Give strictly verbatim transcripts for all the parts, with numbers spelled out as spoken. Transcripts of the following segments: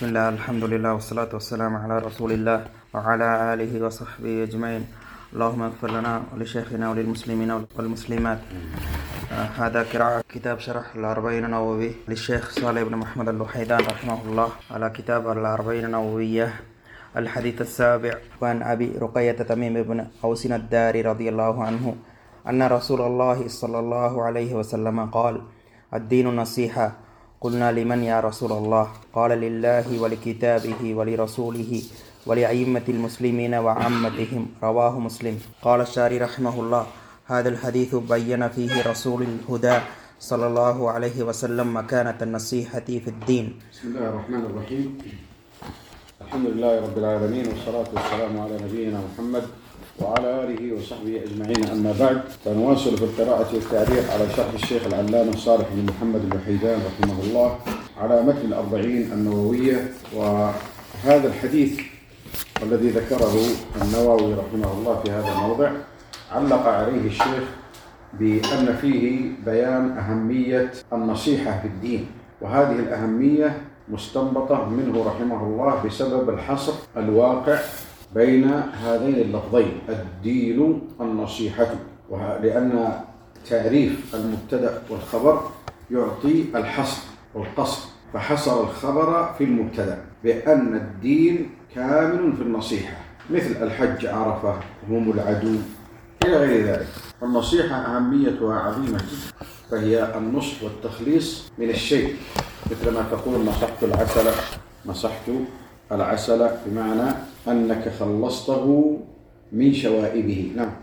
بسم الله الحمد لله والصلاة والسلام على رسول الله وعلى آله وصحبه أجمعين. اللهم اغفر لنا ولشيخنا وللمسلمين والمسلمات. آه هذا قراءة كتاب شرح الأربعين النووي للشيخ صالح بن محمد الوحيدان رحمه الله على كتاب الأربعين النووية. الحديث السابع وعن أبي رقية تميم بن أوس الداري رضي الله عنه أن رسول الله صلى الله عليه وسلم قال: الدين النصيحة. قلنا: لمن يا رسول الله؟ قال: لله ولكتابه ولرسوله ولأئمة المسلمين وعامتهم. رواه مسلم. قال الشاري رحمه الله: هذا الحديث بين فيه رسول الهدى صلى الله عليه وسلم مكانة النصيحة في الدين. بسم الله الرحمن الرحيم. الحمد لله رب العالمين، والصلاة والسلام على نبينا محمد وعلى آله وصحبه أجمعين. أما بعد، فنواصل في القراءة والتعليق على شرح الشيخ العلامة صالح بن محمد الوحيدان رحمه الله على متن الأربعين النووية. وهذا الحديث الذي ذكره النووي رحمه الله في هذا الموضع علق عليه الشيخ بأن فيه بيان أهمية النصيحة في الدين، وهذه الأهمية مستنبطة منه رحمه الله بسبب الحصر الواقع بين هذين اللفظين الدين النصيحة، لأن تعريف المبتدأ والخبر يعطي الحصر والقصر، فحصر الخبر في المبتدأ بأن الدين كامل في النصيحة، مثل الحج عرفة، هم العدو، إلى غير ذلك. النصيحة أهميتها عظيمة جدا، فهي النصح والتخليص من الشيء، مثل ما تقول نصحت العسل نصحت العسل، بمعنى أنك خلصته من شوائبه. نعم.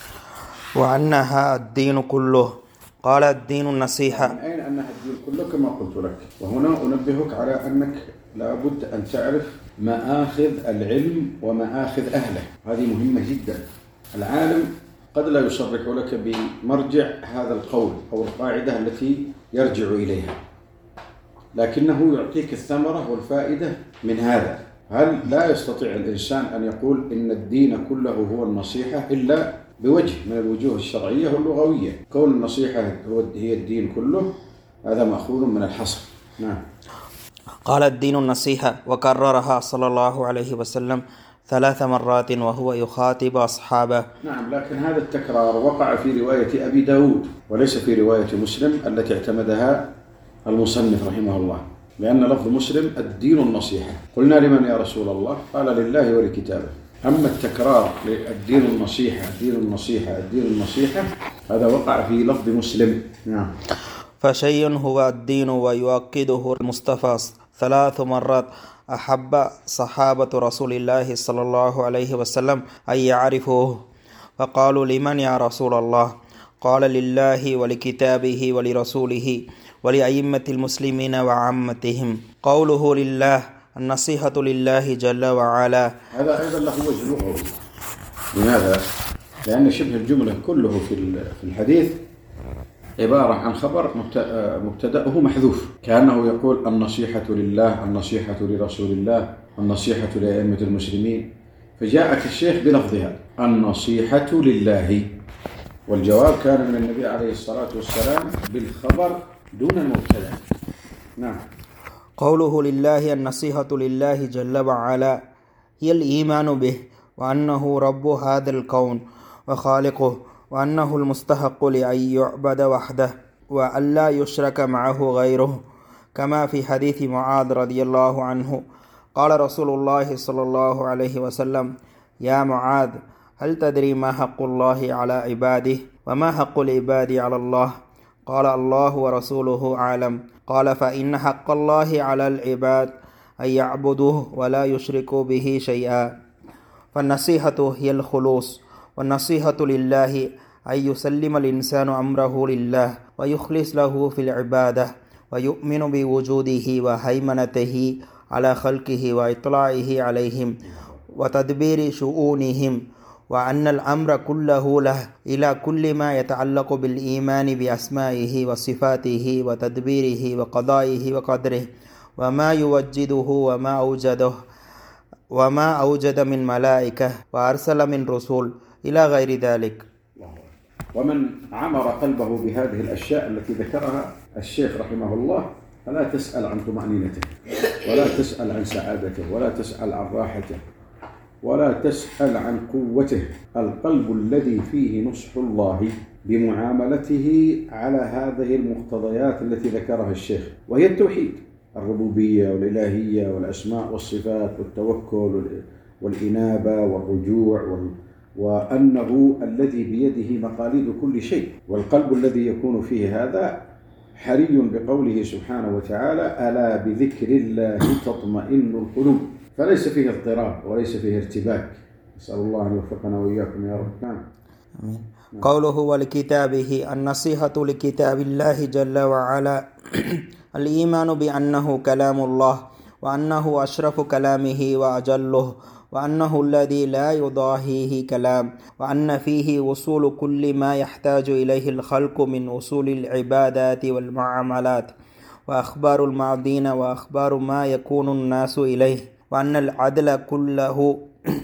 وأنها الدين كله. قال: الدين النصيحة. من أين أنها الدين كله؟ كما قلت لك. وهنا أنبهك على أنك لابد أن تعرف مآخذ العلم ومآخذ أهله، هذه مهمة جدا. العالم قد لا يصرح لك بمرجع هذا القول أو القاعدة التي يرجع إليها، لكنه يعطيك الثمرة والفائدة من هذا. هل لا يستطيع الإنسان أن يقول إن الدين كله هو النصيحة إلا بوجه من الوجوه الشرعية واللغوية؟ كون النصيحة هي الدين كله هذا مأخوذ من الحصر. نعم. قال: الدين النصيحة، وكررها صلى الله عليه وسلم ثلاث مرات وهو يخاطب أصحابه. نعم، لكن هذا التكرار وقع في رواية أبي داود وليس في رواية مسلم التي اعتمدها المصنف رحمه الله، لأن لفظ مسلم الدين النصيحة. قلنا: لمن يا رسول الله؟ قال: لله ولكتابه. أما التكرار للدين النصيحة الدين النصيحة الدين النصيحة هذا وقع في لفظ مسلم. نعم. فشيء هو الدين ويؤكده المصطفى ثلاث مرات أحب صحابة رسول الله صلى الله عليه وسلم أن يعرفوه، فقالوا: لمن يا رسول الله؟ قال: لله ولكتابه ولرسوله ولأئمة المسلمين وعامتهم. قوله لله، النصيحة لله جل وعلا. هذا أيضا له وجه لغوي. لماذا؟ لأن شبه الجملة كله في الحديث عبارة عن خبر مبتدأه محذوف، كأنه يقول النصيحة لله، النصيحة لرسول الله، النصيحة لأئمة المسلمين، فجاءت الشيخ بلفظها النصيحة لله، والجواب كان من النبي عليه الصلاة والسلام بالخبر دون المبتدأ. نعم. قوله لله، النصيحة لله جل وعلا هي الإيمان به، وأنه رب هذا الكون وخالقه، وأنه المستحق لأن يعبد وحده وأن لا يشرك معه غيره، كما في حديث معاذ رضي الله عنه قال رسول الله صلى الله عليه وسلم: يا معاذ، هل تدري ما حق الله على عباده وما حق العباد على الله؟ قال: الله ورسوله أعلم. قال: فإن حق الله على العباد أن يعبدوه ولا يشركوا به شيئا. فالنصيحة هي الخلوص، والنصيحة لله أن يسلم الإنسان أمره لله ويخلص له في العبادة ويؤمن بوجوده وهيمنته على خلقه وإطلاعه عليهم وتدبير شؤونهم، وأن الأمر كله له إلى كل ما يتعلق بالإيمان بأسمائه وصفاته وتدبيره وقضائه وقدره، وما يوجده وما أوجده وما أوجد من ملائكة وأرسل من رسول إلى غير ذلك. ومن عمر قلبه بهذه الأشياء التي ذكرها الشيخ رحمه الله فلا تسأل عن طمأنينته، ولا تسأل عن سعادته، ولا تسأل عن راحته، ولا تسأل عن قوته. القلب الذي فيه نصح الله بمعاملته على هذه المقتضيات التي ذكرها الشيخ، وهي التوحيد، الربوبية والإلهية والأسماء والصفات والتوكل والإنابة والرجوع، وأنه الذي بيده مقاليد كل شيء. والقلب الذي يكون فيه هذا حري بقوله سبحانه وتعالى: ألا بذكر الله تطمئن القلوب. فليس فيه اضطراب وليس فيه ارتباك. نسأل الله أن يوفقنا وإياكم يا رب. نعم. آمين. قوله ولكتابه النصيحة لكتاب الله جل وعلا الإيمان بأنه كلام الله، وأنه أشرف كلامه وأجله، وأنه الذي لا يضاهيه كلام، وأن فيه وصول كل ما يحتاج إليه الخلق من وصول العبادات والمعاملات، وأخبار الماضين وأخبار ما يكون الناس إليه، وأن العدل كله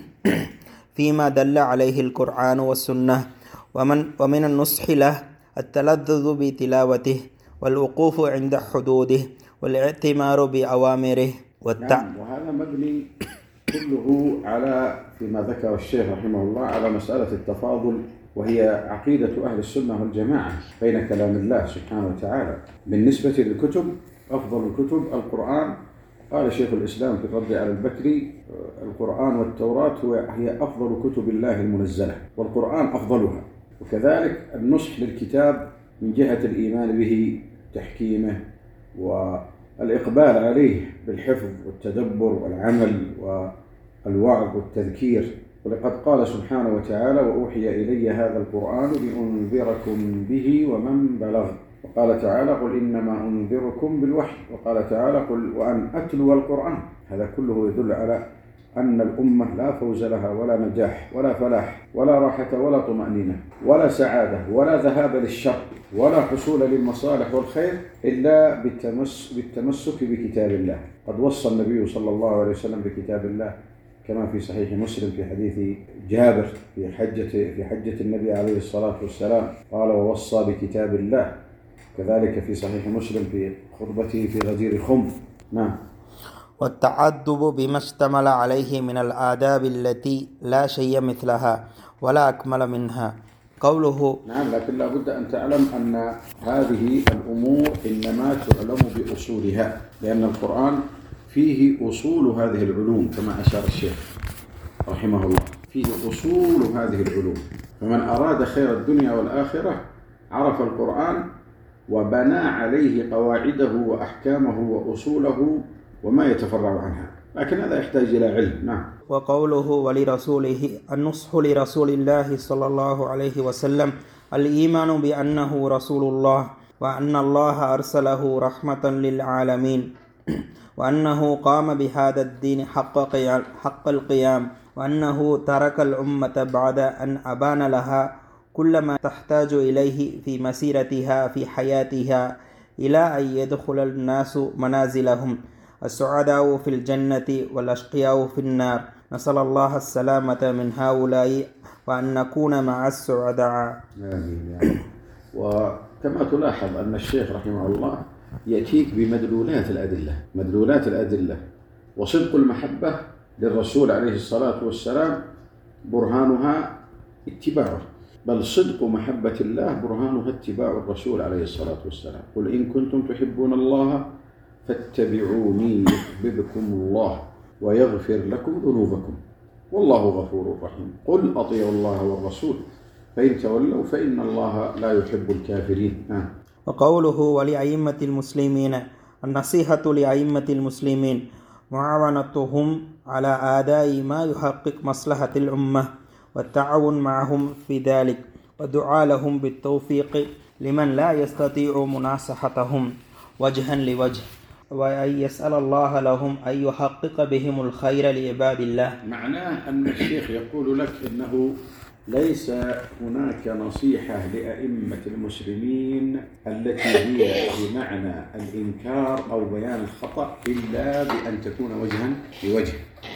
فيما دل عليه القرآن والسنة، ومن, ومن النصح له التلذذ بتلاوته، والوقوف عند حدوده، والاعتمار بأوامره والتع... نعم. وهذا مبني كله على فيما ذكر الشيخ رحمه الله على مسألة التفاضل، وهي عقيدة أهل السنة والجماعة بين كلام الله سبحانه وتعالى. بالنسبة للكتب، أفضل الكتب القرآن. قال شيخ الإسلام في الرد على البكري: القرآن والتوراة هي أفضل كتب الله المنزلة، والقرآن أفضلها. وكذلك النصح للكتاب من جهة الإيمان به، تحكيمه، والإقبال عليه بالحفظ والتدبر والعمل والوعظ والتذكير. ولقد قال سبحانه وتعالى: وأوحي إلي هذا القرآن لأنذركم به ومن بلغ. وقال تعالى: قل إنما أنذركم بالوحي. وقال تعالى: قل وأن أتلو القرآن. هذا كله يدل على أن الأمة لا فوز لها ولا نجاح ولا فلاح ولا راحة ولا طمأنينة ولا سعادة ولا ذهاب للشر ولا حصول للمصالح والخير إلا بالتمس بالتمسك بكتاب الله. قد وصى النبي صلى الله عليه وسلم بكتاب الله كما في صحيح مسلم في حديث جابر في حجة في حجة النبي عليه الصلاة والسلام، قال: ووصى بكتاب الله. كذلك في صحيح مسلم في خطبته في غدير خم. نعم. والتعدب بما اشتمل عليه من الآداب التي لا شيء مثلها ولا أكمل منها. قوله نعم. لكن لا بد أن تعلم أن هذه الأمور إنما تعلم بأصولها، لأن القرآن فيه أصول هذه العلوم كما أشار الشيخ رحمه الله، فيه أصول هذه العلوم. فمن أراد خير الدنيا والآخرة عرف القرآن وبنى عليه قواعده وأحكامه وأصوله وما يتفرع عنها، لكن هذا يحتاج إلى علم. نعم. وقوله ولرسوله النصح لرسول الله صلى الله عليه وسلم الإيمان بأنه رسول الله، وأن الله أرسله رحمة للعالمين، وأنه قام بهذا الدين حق القيام، وأنه ترك الأمة بعد أن أبان لها كل ما تحتاج إليه في مسيرتها في حياتها إلى أن يدخل الناس منازلهم، السعداء في الجنة والأشقياء في النار. نسأل الله السلامة من هؤلاء وأن نكون مع السعداء. آمين. يعني. وكما تلاحظ أن الشيخ رحمه الله يأتيك بمدلولات الأدلة مدلولات الأدلة وصدق المحبة للرسول عليه الصلاة والسلام برهانها اتباعه، بل صدق محبة الله برهانها اتباع الرسول عليه الصلاة والسلام. قل إن كنتم تحبون الله فاتبعوني يحببكم الله ويغفر لكم ذنوبكم والله غفور رحيم. قل أطيعوا الله والرسول فإن تولوا فإن الله لا يحب الكافرين. آه. وقوله ولأئمة المسلمين النصيحة لأئمة المسلمين معاونتهم على أداء ما يحقق مصلحة الأمة والتعاون معهم في ذلك، ودعاء لهم بالتوفيق لمن لا يستطيع مناصحتهم وجها لوجه، وأن يسأل الله لهم أن يحقق بهم الخير لعباد الله. معناه أن الشيخ يقول لك إنه ليس هناك نصيحة لأئمة المسلمين التي هي بمعنى الإنكار أو بيان الخطأ إلا بأن تكون وجها لوجه.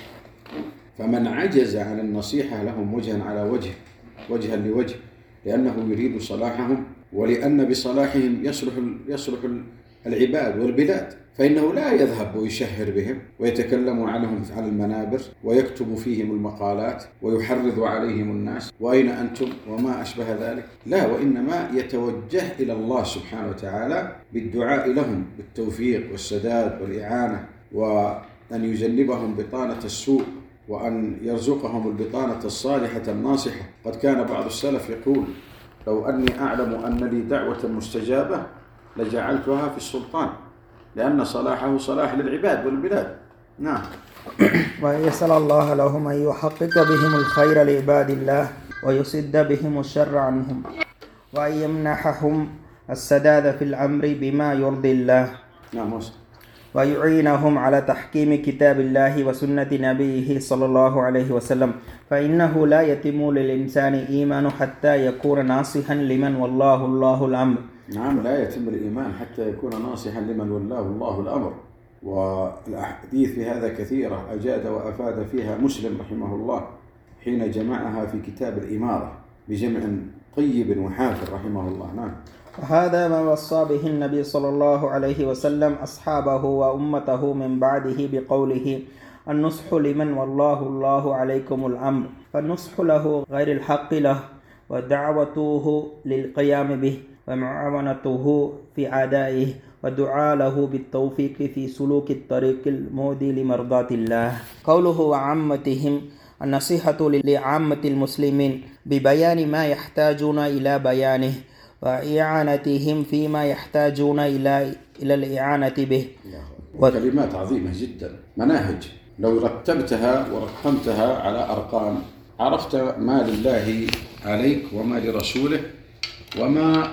فمن عجز عن النصيحة لهم وجها على وجه وجها لوجه لأنه يريد صلاحهم، ولأن بصلاحهم يصلح يصلح العباد والبلاد، فإنه لا يذهب ويشهر بهم ويتكلم عنهم على المنابر ويكتب فيهم المقالات ويحرض عليهم الناس وأين أنتم وما أشبه ذلك، لا، وإنما يتوجه إلى الله سبحانه وتعالى بالدعاء لهم بالتوفيق والسداد والإعانة، وأن يجنبهم بطانة السوء، وأن يرزقهم البطانة الصالحة الناصحة. قد كان بعض السلف يقول: لو أني أعلم أن لي دعوة مستجابة لجعلتها في السلطان، لأن صلاحه صلاح للعباد والبلاد. نعم. ويسأل الله لهم أن يحقق بهم الخير لعباد الله ويسد بهم الشر عنهم، وأن يمنحهم السداد في الأمر بما يرضي الله. نعم. ويعينهم على تحكيم كتاب الله وسنة نبيه صلى الله عليه وسلم، فإنه لا يتم للإنسان إيمان حتى يكون ناصحا لمن والله الله الأمر. نعم، لا يتم الإيمان حتى يكون ناصحا لمن والله الله الأمر. والأحاديث في هذا كثيرة أجاد وأفاد فيها مسلم رحمه الله حين جمعها في كتاب الإمارة بجمع طيب وحافر رحمه الله. نعم. وهذا ما وصى به النبي صلى الله عليه وسلم أصحابه وأمته من بعده بقوله: النصح لمن والله الله عليكم الأمر، فالنصح له غير الحق له، ودعوته للقيام به، ومعاونته في أدائه، ودعاء له بالتوفيق في سلوك الطريق المودي لمرضاة الله. قوله وعامتهم، النصيحة لعامة المسلمين ببيان ما يحتاجون إلى بيانه، وإعانتهم فيما يحتاجون إلى إلى الإعانة به. كلمات عظيمة جدا، مناهج لو رتبتها ورقمتها على أرقام عرفت ما لله عليك وما لرسوله وما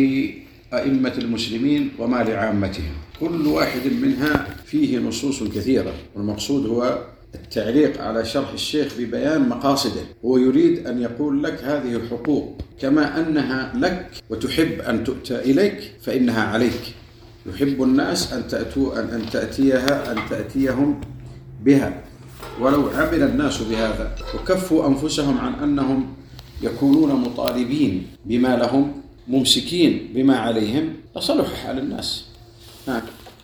لأئمة المسلمين وما لعامتهم. كل واحد منها فيه نصوص كثيرة، والمقصود هو التعليق على شرح الشيخ ببيان مقاصده. هو يريد أن يقول لك هذه حقوق كما أنها لك وتحب أن تؤتى إليك فإنها عليك. يحب الناس أن تأتوا أن تأتيها أن تأتيهم بها، ولو عمل الناس بهذا وكفوا أنفسهم عن أنهم يكونون مطالبين بما لهم ممسكين بما عليهم لصلح حال الناس. ها.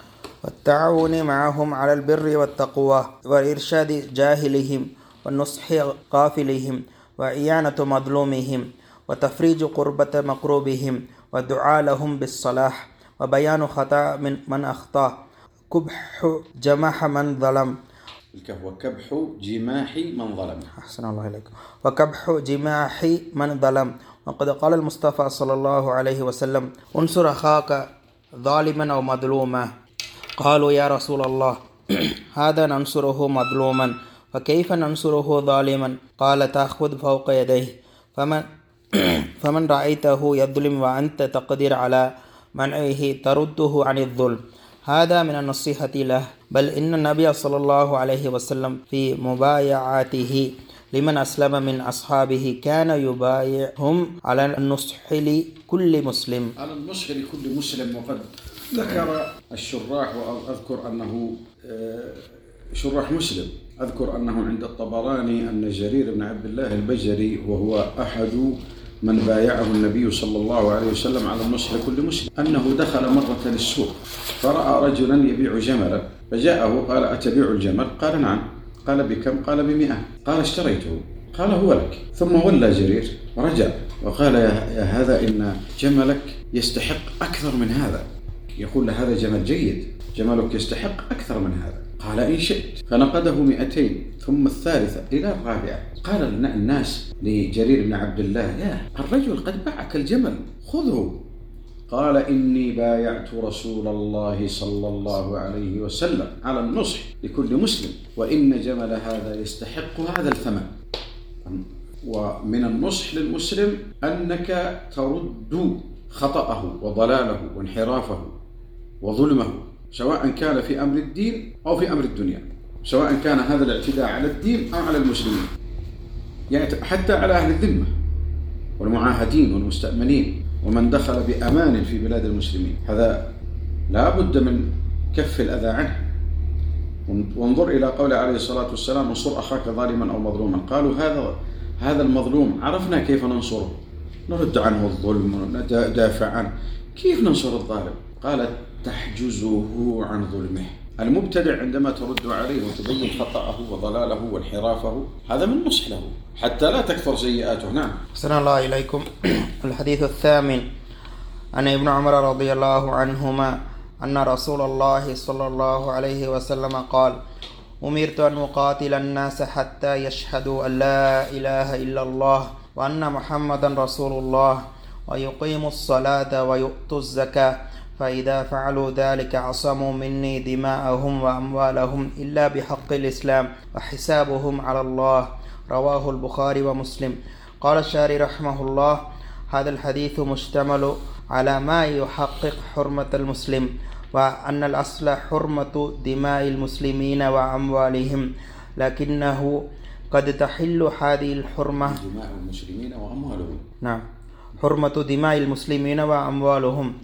والتعاون معهم على البر والتقوى، وإرشاد جاهلهم، والنصح غافلهم، وإعانة مظلومهم، وتفريج قربة مقروبهم، ودعاء لهم بالصلاح، وبيان خطأ من من أخطأ، كبح جماح من ظلم. وكبح جماح من ظلم. أحسن الله إليكم. وكبح جماح من ظلم. وقد قال المصطفى صلى الله عليه وسلم: انصر أخاك ظالما أو مظلوما. قالوا يا رسول الله، هذا ننصره مظلوما، فكيف ننصره ظالما؟ قال: تأخذ فوق يديه، فمن فمن رأيته يظلم وأنت تقدر على منعه ترده عن الظلم. هذا من النصيحة له، بل إن النبي صلى الله عليه وسلم في مبايعاته لمن أسلم من أصحابه كان يبايعهم على النصح لكل مسلم. على النصح لكل مسلم. وقد ذكر الشراح، وأذكر أنه شراح مسلم، أذكر أنه عند الطبراني أن جرير بن عبد الله البجلي وهو أحد من بايعه النبي صلى الله عليه وسلم على النصح لكل مسلم، أنه دخل مرة للسوق فرأى رجلا يبيع جملا، فجاءه قال: أتبيع الجمل؟ قال: نعم. قال: بكم؟ قال: بمئة. قال: اشتريته. قال: هو لك. ثم ولى جرير ورجع وقال: يا هذا إن جملك يستحق أكثر من هذا. يقول له: هذا جمل جيد، جملك يستحق أكثر من هذا. قال: إن شئت. فنقده مئتين، ثم الثالثة إلى الرابعة. قال الناس لجرير بن عبد الله: يا الرجل قد باعك الجمل، خذه. قال: إني بايعت رسول الله صلى الله عليه وسلم على النصح لكل مسلم، وإن جمل هذا يستحق هذا الثمن. ومن النصح للمسلم أنك ترد خطأه وضلاله وانحرافه وظلمه، سواء كان في أمر الدين أو في أمر الدنيا، سواء كان هذا الاعتداء على الدين أو على المسلمين، يعني حتى على أهل الذمة والمعاهدين والمستأمنين ومن دخل بأمان في بلاد المسلمين. هذا لا بد من كف الأذى عنه. وانظر إلى قول عليه الصلاة والسلام: انصر أخاك ظالما أو مظلوما. قالوا: هذا هذا المظلوم عرفنا كيف ننصره، نرد عنه الظلم وندافع عنه، كيف ننصر الظالم؟ قال: تحجزه عن ظلمه. المبتدع عندما ترد عليه وتبين خطأه وضلاله وانحرافه هذا من نصح له حتى لا تكثر سيئاته. نعم. أحسن الله إليكم. الحديث الثامن عن ابن عمر رضي الله عنهما أن رسول الله صلى الله عليه وسلم قال: أمرت أن أقاتل الناس حتى يشهدوا أن لا إله إلا الله وأن محمدا رسول الله ويقيموا الصلاة ويؤتوا الزكاة فإذا فعلوا ذلك عصموا مني دماءهم وأموالهم إلا بحق الإسلام وحسابهم على الله. رواه البخاري ومسلم. قال الشاري رحمه الله: هذا الحديث مشتمل على ما يحقق حرمة المسلم، وأن الأصل حرمة دماء المسلمين وأموالهم، لكنه قد تحل هذه الحرمة دماء المسلمين وأموالهم. نعم، حرمة دماء المسلمين وأموالهم،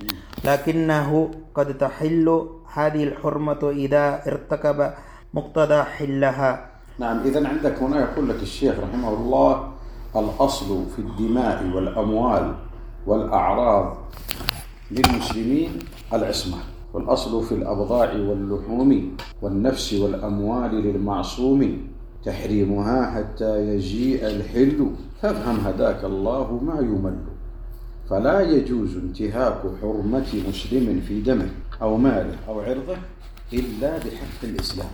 لكنه قد تحل هذه الحرمة إذا ارتكب مقتضى حلها. نعم. إذن عندك هنا يقول لك الشيخ رحمه الله: الأصل في الدماء والأموال والأعراض للمسلمين العصمة، والأصل في الأبضاع واللحوم والنفس والأموال للمعصوم تحريمها حتى يجيء الحل، فافهم هداك الله ما يمل. فلا يجوز انتهاك حرمة مسلم في دمه أو ماله أو عرضه إلا بحق الإسلام،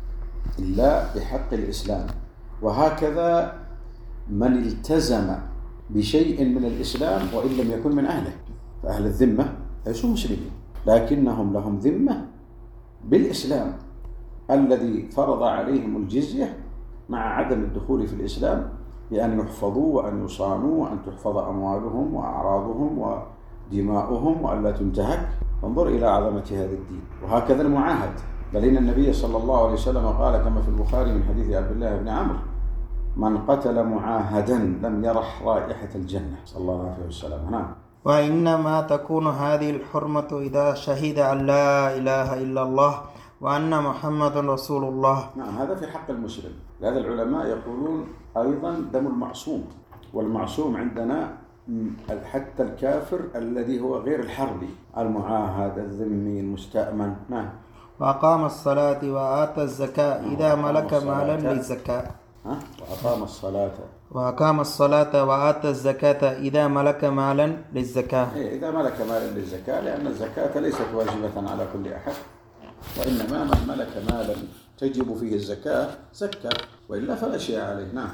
إلا بحق الإسلام. وهكذا من التزم بشيء من الإسلام وإن لم يكن من أهله، فأهل الذمة ليسوا مسلمين لكنهم لهم ذمة بالإسلام الذي فرض عليهم الجزية مع عدم الدخول في الإسلام، بأن يحفظوا وأن يصانوا وأن تحفظ أموالهم وأعراضهم ودماؤهم وأن لا تنتهك. انظر إلى عظمة هذا الدين. وهكذا المعاهد، بل إن النبي صلى الله عليه وسلم قال كما في البخاري من حديث عبد الله بن عمرو: من قتل معاهدا لم يرح رائحة الجنة، صلى الله عليه وسلم. نعم. وإنما تكون هذه الحرمة إذا شهد أن لا إله إلا الله وأن محمد رسول الله. نعم، هذا في حق المسلم. لهذا العلماء يقولون أيضا دم المعصوم، والمعصوم عندنا حتى الكافر الذي هو غير الحربي، المعاهد الذمي المستأمن. نعم. وأقام الصلاة وآتى الزكاة إذا ملك مالا للزكاة. وأقام الصلاة وأقام الصلاة وآتى الزكاة إذا ملك مالا للزكاة. إيه، إذا ملك مالا للزكاة، لأن الزكاة ليست واجبة على كل أحد، وإنما من ملك مالا تجب فيه الزكاة زكى، وإلا فلا شيء عليه. نعم.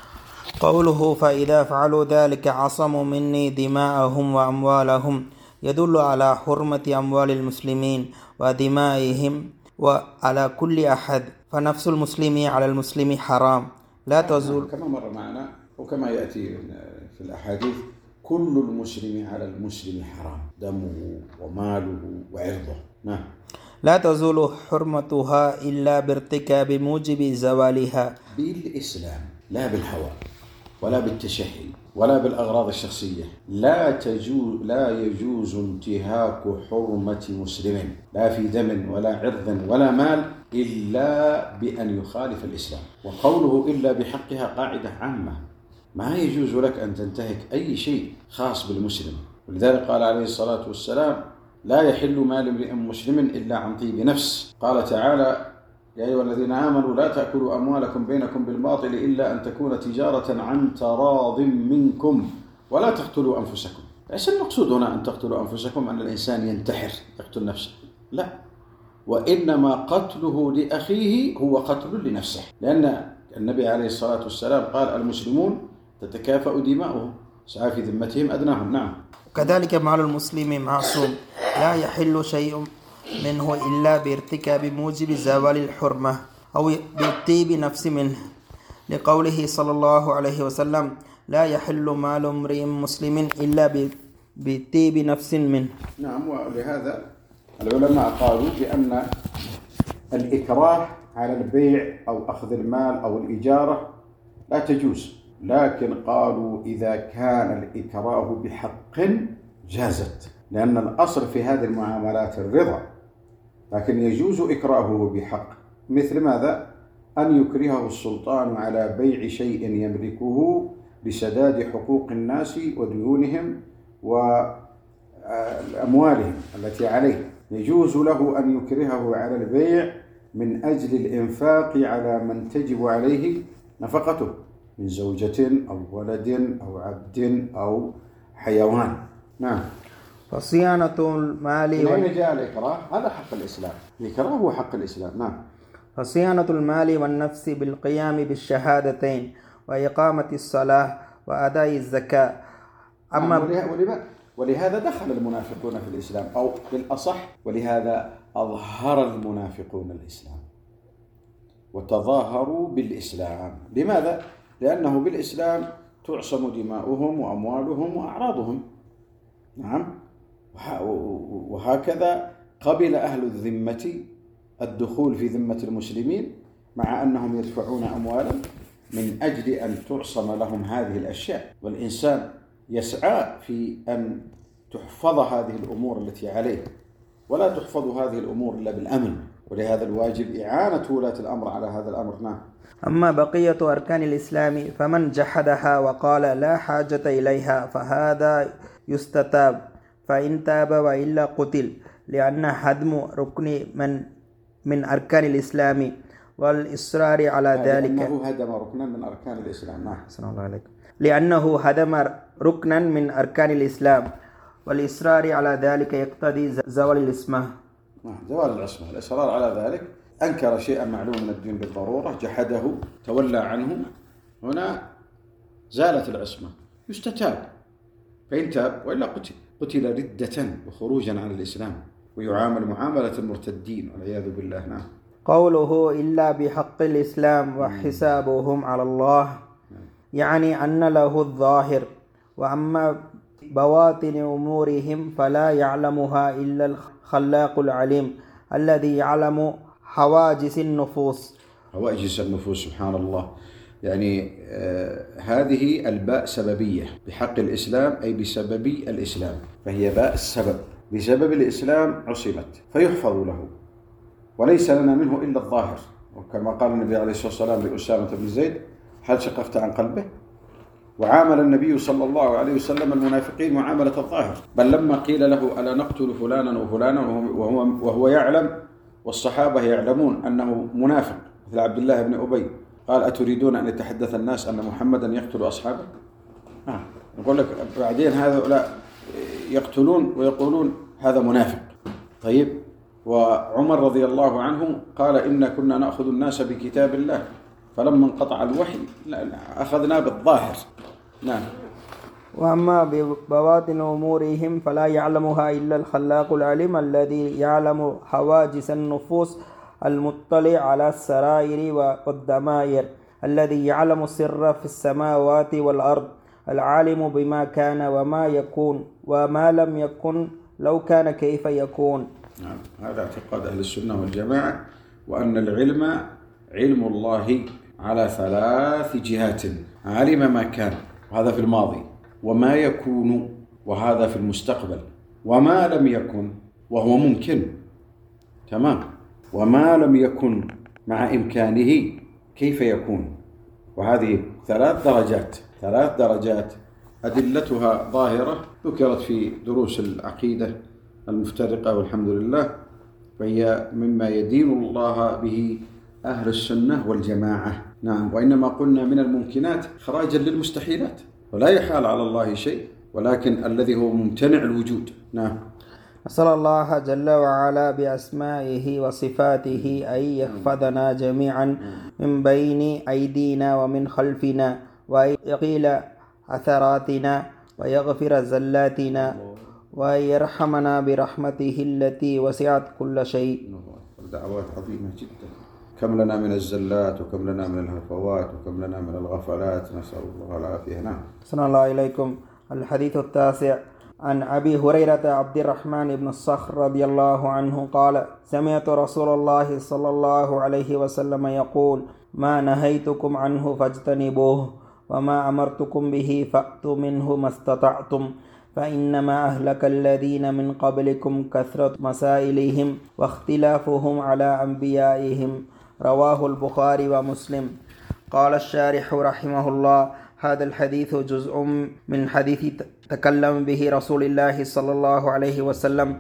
قوله فإذا فعلوا ذلك عصموا مني دماءهم وأموالهم يدل على حرمة أموال المسلمين ودمائهم وعلى كل أحد، فنفس المسلم على المسلم حرام لا تزول. كما مر معنا وكما يأتي في الأحاديث: كل المسلم على المسلم حرام، دمه وماله وعرضه. نعم. لا تزول حرمتها إلا بارتكاب موجب زوالها بالإسلام، لا بالهوى ولا بالتشهي ولا بالأغراض الشخصية. لا تجوز لا يجوز انتهاك حرمة مسلم لا في دم ولا عرض ولا مال إلا بأن يخالف الإسلام. وقوله إلا بحقها قاعدة عامة، ما يجوز لك أن تنتهك أي شيء خاص بالمسلم. ولذلك قال عليه الصلاة والسلام: لا يحل مال امرئ مسلم إلا عن طيب نفس. قال تعالى: يا أيها الذين آمنوا لا تأكلوا أموالكم بينكم بالباطل إلا أن تكون تجارة عن تراض منكم ولا تقتلوا أنفسكم. ليس المقصود هنا أن تقتلوا أنفسكم أن الإنسان ينتحر يقتل نفسه، لا، وإنما قتله لأخيه هو قتل لنفسه، لأن النبي عليه الصلاة والسلام قال: المسلمون تتكافأ دماؤهم سعى في ذمتهم أدناهم. نعم. كذلك مال المسلم معصوم لا يحل شيء منه إلا بارتكاب موجب زوال الحرمة أو بطيب نفس منه، لقوله صلى الله عليه وسلم: لا يحل مال امرئ مسلم إلا بطيب نفس منه. نعم. ولهذا العلماء قالوا بأن الإكراه على البيع أو أخذ المال أو الإجارة لا تجوز، لكن قالوا إذا كان الإكراه بحق جازت، لأن الأصل في هذه المعاملات الرضا، لكن يجوز إكراهه بحق. مثل ماذا؟ أن يكرهه السلطان على بيع شيء يملكه لسداد حقوق الناس وديونهم وأموالهم التي عليه، يجوز له أن يكرهه على البيع من أجل الإنفاق على من تجب عليه نفقته من زوجة أو ولد أو عبد أو حيوان. نعم. فصيانة المال من أين جاء الإكراه؟ هذا حق الإسلام، الإكراه هو حق الإسلام. نعم. فصيانة المال والنفس بالقيام بالشهادتين وإقامة الصلاة وأداء الزكاة. أما نعم. ولهذا دخل المنافقون في الإسلام، أو بالأصح ولهذا أظهر المنافقون الإسلام وتظاهروا بالإسلام. لماذا؟ لأنه بالإسلام تعصم دماؤهم وأموالهم وأعراضهم. نعم. وهكذا قبل أهل الذمة الدخول في ذمة المسلمين، مع أنهم يدفعون أموالا من أجل أن تعصم لهم هذه الأشياء، والإنسان يسعى في أن تحفظ هذه الأمور التي عليه، ولا تحفظ هذه الأمور إلا بالأمن، ولهذا الواجب إعانة ولاة الأمر على هذا الأمر. نعم. أما بقية أركان الإسلام فمن جحدها وقال لا حاجة إليها فهذا يستتاب، فإن تاب وإلا قتل، لأن هدم ركن من من أركان الإسلام والإصرار على ذلك لأنه هدم ركنا من أركان الإسلام. نعم. السلام عليكم. لأنه هدم ركنا من أركان الإسلام والإصرار على ذلك يقتضي زوال العصمة. زوال العصمة، الإصرار على ذلك، أنكر شيئا معلوم من الدين بالضرورة، جحده، تولى عنه، هنا زالت العصمة، يستتاب، فإن تاب وإلا قتل قتل ردة وخروجا عن الإسلام، ويعامل معاملة المرتدين والعياذ بالله. نعم. قوله إلا بحق الإسلام وحسابهم على الله، يعني أن له الظاهر، وأما بواطن أمورهم فلا يعلمها إلا الخلاق العليم الذي يعلم حواجز النفوس. حواجز النفوس، سبحان الله. يعني آه هذه الباء سببية، بحق الإسلام أي بسبب الإسلام، فهي باء السبب، بسبب الإسلام عصمت فيحفظ له، وليس لنا منه إلا الظاهر، وكما قال النبي عليه الصلاة والسلام لأسامة بن زيد: هل شققت عن قلبه؟ وعامل النبي صلى الله عليه وسلم المنافقين معاملة الظاهر، بل لما قيل له ألا نقتل فلانا وفلانا وهو, وهو يعلم والصحابة يعلمون أنه منافق مثل عبد الله بن أبي، قال: أتريدون أن يتحدث الناس أن محمدا يقتل أصحابه؟ آه. يقول لك بعدين هؤلاء يقتلون ويقولون هذا منافق. طيب، وعمر رضي الله عنه قال: إن كنا نأخذ الناس بكتاب الله، فلما انقطع الوحي أخذنا بالظاهر. نعم. وأما ببواطن أمورهم فلا يعلمها إلا الخلاق العليم الذي يعلم حواجز النفوس المطلع على السرائر والضمائر، الذي يعلم السر في السماوات والأرض، العالم بما كان وما يكون وما لم يكن لو كان كيف يكون. نعم. هذا اعتقاد أهل السنة والجماعة، وأن العلم علم الله على ثلاث جهات: علم ما كان، وهذا في الماضي، وما يكون، وهذا في المستقبل، وما لم يكن، وهو ممكن. تمام. وما لم يكن مع إمكانه كيف يكون، وهذه ثلاث درجات ثلاث درجات أدلتها ظاهرة، ذكرت في دروس العقيدة المفترقة والحمد لله، وهي مما يدين الله به أهل السنة والجماعة. نعم. وإنما قلنا من الممكنات خراجا للمستحيلات، ولا يحال على الله شيء، ولكن الذي هو ممتنع الوجود. نعم. أسأل الله جل وعلا بأسمائه وصفاته أن يحفظنا جميعا من بين أيدينا ومن خلفنا، ويقيل عثراتنا، ويغفر زلاتنا، ويرحمنا برحمته التي وسعت كل شيء. دعوات عظيمة جدا. كم لنا من الزلات، وكم لنا من الهفوات، وكم لنا من الغفلات، نسأل الله العافية. نعم. صلى الله إليكم. الحديث التاسع عن أبي هريرة عبد الرحمن بن الصخر رضي الله عنه قال: سمعت رسول الله صلى الله عليه وسلم يقول: ما نهيتكم عنه فاجتنبوه، وما أمرتكم به فأتوا منه ما استطعتم، فإنما أهلك الذين من قبلكم كثرة مسائلهم واختلافهم على أنبيائهم. رواه البخاري ومسلم. قال الشارح رحمه الله: هذا الحديث جزء من حديث تكلم به رسول الله صلى الله عليه وسلم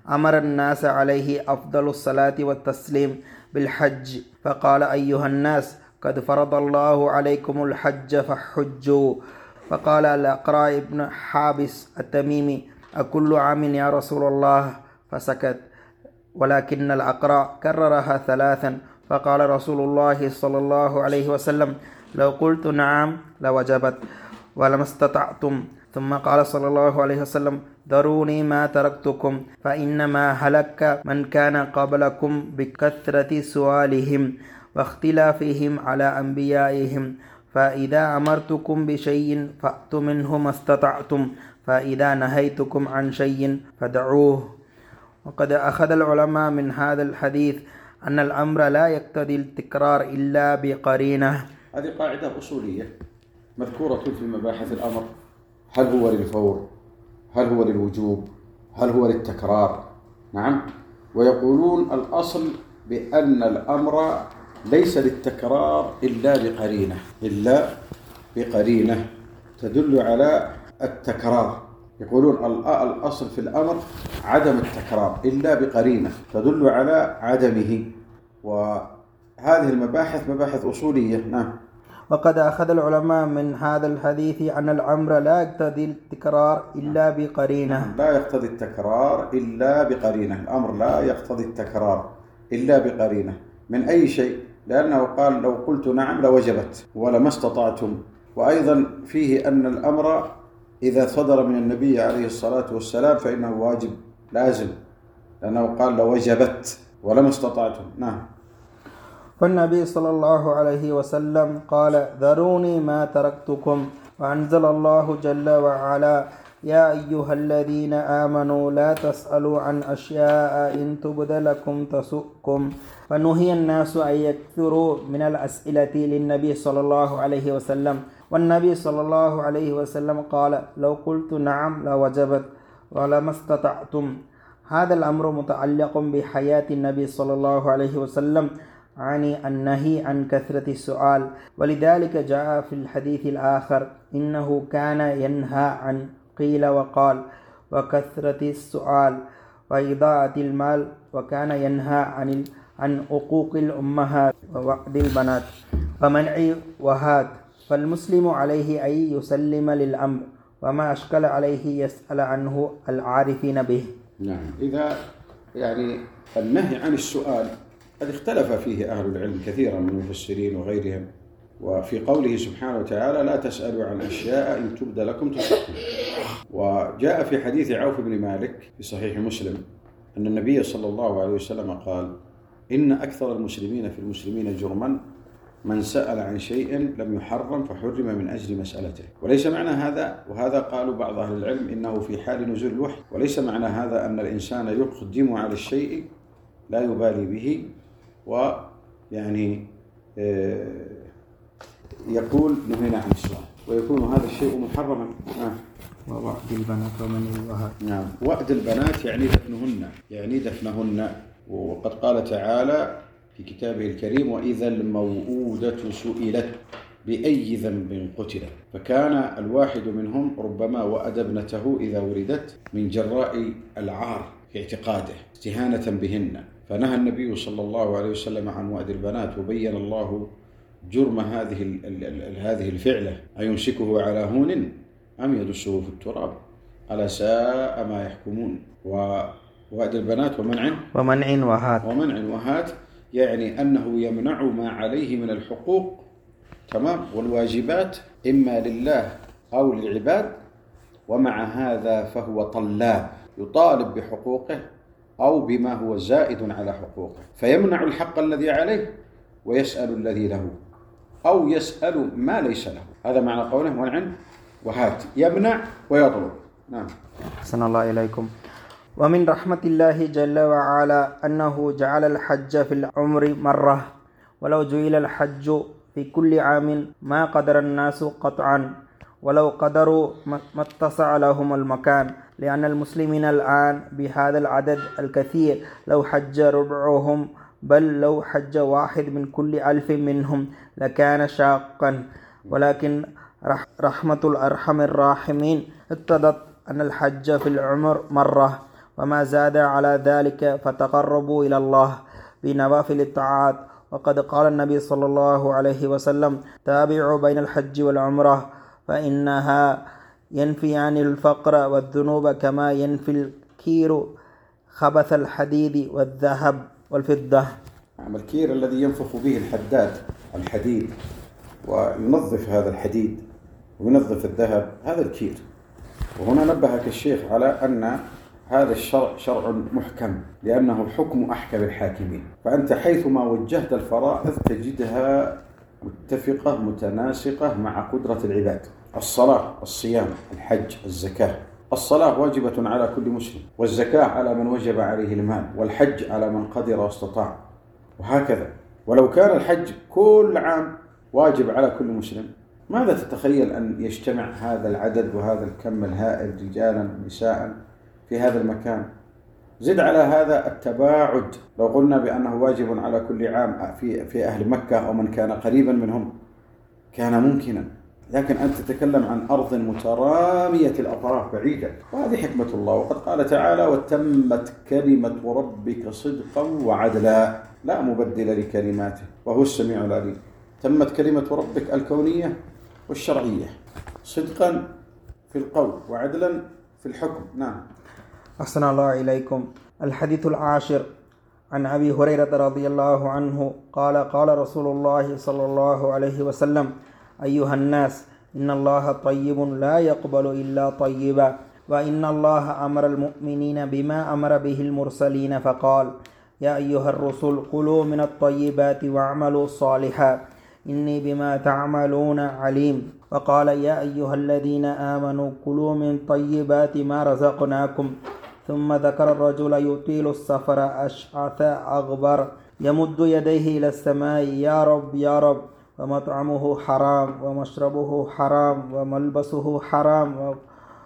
أمر الناس عليه أفضل الصلاة والتسليم بالحج فقال أيها الناس قد فرض الله عليكم الحج فحجوا. فقال الأقرع بن حابس التميمي أكل عام يا رسول الله؟ فسكت، ولكن الأقرع كررها ثلاثا. فقال رسول الله صلى الله عليه وسلم لو قلت نعم لوجبت ولما استطعتم. ثم قال صلى الله عليه وسلم ذروني ما تركتكم فإنما هلك من كان قبلكم بكثرة سؤالهم واختلافهم على أنبيائهم، فإذا أمرتكم بشيء فأتوا منه ما استطعتم، فإذا نهيتكم عن شيء فدعوه. وقد أخذ العلماء من هذا الحديث أن الأمر لا يقتضي التكرار إلا بقرينة. هذه قاعدة أصولية مذكورة في مباحث الأمر، هل هو للفور؟ هل هو للوجوب؟ هل هو للتكرار؟ نعم. ويقولون الأصل بأن الأمر ليس للتكرار إلا بقرينة، إلا بقرينة تدل على التكرار. يقولون الأصل في الأمر عدم التكرار إلا بقرينة تدل على عدمه. وهذه المباحث مباحث أصولية. نعم. وقد أخذ العلماء من هذا الحديث أن الأمر لا يقتضي التكرار إلا بقرينة. لا يقتضي التكرار إلا بقرينة، الأمر لا يقتضي التكرار إلا بقرينة من أي شيء، لأنه قال لو قلت نعم لوجبت ولما استطعتم. وأيضا فيه أن الأمر إذا صدر من النبي عليه الصلاة والسلام فإنه واجب لازم، لأنه قال لوجبت ولما استطعتم. نعم. فالنبي صلى الله عليه وسلم قال ذروني ما تركتكم، وأنزل الله جل وعلا يا أيها الذين آمنوا لا تسألوا عن أشياء إن تبد لكم تسؤكم. فنهي الناس أن يكثروا من الأسئلة للنبي صلى الله عليه وسلم، والنبي صلى الله عليه وسلم قال لو قلت نعم لوجبت ولما استطعتم. هذا الأمر متعلق بحياة النبي صلى الله عليه وسلم عن النهي عن كثرة السؤال، ولذلك جاء في الحديث الآخر إنه كان ينهى عن قيل وقال وكثرة السؤال وإضاعة المال، وكان ينهى عن عن عقوق الأمهات ووعد البنات ومنع وهات. فالمسلم عليه أن يسلم للأمر، وما أشكل عليه يسأل عنه العارفين به. نعم. إذا يعني النهي عن السؤال قد اختلف فيه أهل العلم كثيرا من المفسرين وغيرهم، وفي قوله سبحانه وتعالى لا تسألوا عن أشياء إن تبد لكم تسؤكم. وجاء في حديث عوف بن مالك في صحيح مسلم أن النبي صلى الله عليه وسلم قال إن أكثر المسلمين في المسلمين جرما من سأل عن شيء لم يحرم فحرم من أجل مسألته. وليس معنى هذا، وهذا قالوا بعض أهل العلم إنه في حال نزول الوحي، وليس معنى هذا أن الإنسان يقدم على الشيء لا يبالي به ويعني يقول نهينا عن السؤال ويكون هذا الشيء محرما. آه. ووعد البنات ومنع الوهات. نعم. وعد البنات يعني دفنهن، يعني دفنهن. وقد قال تعالى في كتابه الكريم وإذا الموءودة سئلت بأي ذنب قتلت. فكان الواحد منهم ربما وأد ابنته إذا ولدت من جراء العار في اعتقاده استهانة بهن، فنهى النبي صلى الله عليه وسلم عن وأد البنات، وبين الله جرم هذه هذه الفعلة أيمسكه على هون أم يدسه في التراب ألا ساء ما يحكمون. ووأد البنات ومنع ومنع وهات ومنع وهات يعني أنه يمنع ما عليه من الحقوق، تمام، والواجبات إما لله أو للعباد، ومع هذا فهو طلاب يطالب بحقوقه أو بما هو زائد على حقوقه، فيمنع الحق الذي عليه ويسأل الذي له أو يسأل ما ليس له. هذا معنى قوله منع وهات، يمنع ويطلب. نعم. أحسن الله إليكم. ومن رحمة الله جل وعلا أنه جعل الحج في العمر مرة، ولو جعل الحج في كل عام ما قدر الناس قطعا، ولو قدروا ما اتسع لهم المكان، لأن المسلمين الآن بهذا العدد الكثير لو حج ربعهم بل لو حج واحد من كل ألف منهم لكان شاقا، ولكن رحمة الأرحم الراحمين اقتضت أن الحج في العمر مرة، وما زاد على ذلك فتقربوا إلى الله بنوافل الطاعات. وقد قال النبي صلى الله عليه وسلم تابعوا بين الحج والعمرة فإنها ينفيان الفقر والذنوب كما ينفي الكير خبث الحديد والذهب والفضة. نعم، الكير الذي ينفخ به الحداد الحديد وينظف هذا الحديد وينظف الذهب، هذا الكير. وهنا نبهك الشيخ على أن هذا الشرع شرع محكم لأنه حكم أحكم الحاكمين، فأنت حيثما وجهت الفرائض تجدها متفقة متناسقة مع قدرة العباد. الصلاة، الصيام، الحج، الزكاة. الصلاة واجبة على كل مسلم، والزكاة على من وجب عليه المال، والحج على من قدر واستطاع، وهكذا. ولو كان الحج كل عام واجب على كل مسلم، ماذا تتخيل أن يجتمع هذا العدد وهذا الكم الهائل رجالا ونساء في هذا المكان؟ زد على هذا التباعد، لو قلنا بأنه واجب على كل عام في في أهل مكة أو من كان قريبا منهم كان ممكنا، لكن أنت تتكلم عن أرض مترامية الأطراف بعيدة، وهذه حكمة الله. وقد قال تعالى وتمت كلمة ربك صدقا وعدلا لا مبدل لكلماته وهو السميع العليم. تمت كلمة ربك الكونية والشرعية صدقا في القول وعدلا في الحكم. نعم. أحسن الله إليكم. الحديث العاشر عن أبي هريرة رضي الله عنه قال قال رسول الله صلى الله عليه وسلم أيها الناس إن الله طيب لا يقبل إلا طيبا وإن الله أمر المؤمنين بما أمر به المرسلين فقال يا أيها الرسل كلوا من الطيبات واعملوا صالحا إني بما تعملون عليم. وقال يا أيها الذين آمنوا كلوا من طيبات ما رزقناكم. ثم ذكر الرجل يطيل السفر أشعث أغبر يمد يديه إلى السماء يا رب يا رب ومطعمه حرام ومشربه حرام وملبسه حرام